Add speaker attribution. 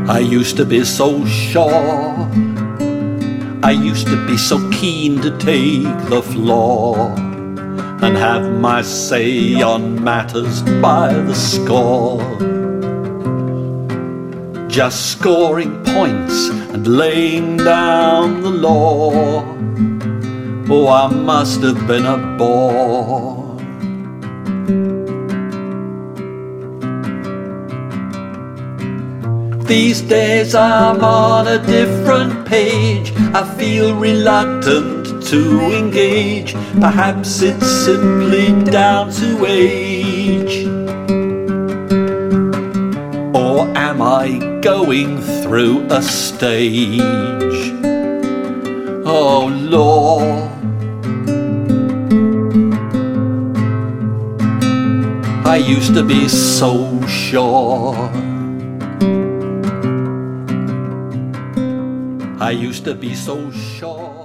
Speaker 1: I used to be so sure, I used to be so keen to take the floor and have my say on matters by the score, just scoring points and laying down the law. Oh, I must have been a bore. These days I'm on a different page. I feel reluctant to engage. Perhaps it's simply down to age. Or am I going through a stage? Oh Lord, I used to be so sure. I used to be so sure.